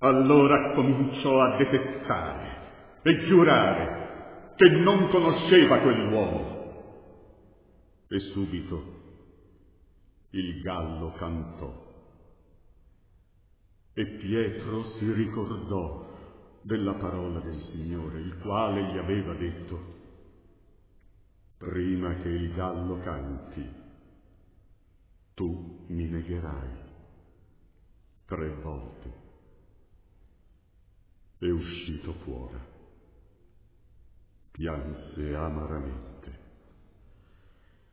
Allora cominciò a detestare e giurare che non conosceva quell'uomo. E subito il gallo cantò. E Pietro si ricordò della parola del Signore, il quale gli aveva detto: prima che il gallo canti, tu mi negherai 3 volte. E uscito fuori, pianse amaramente.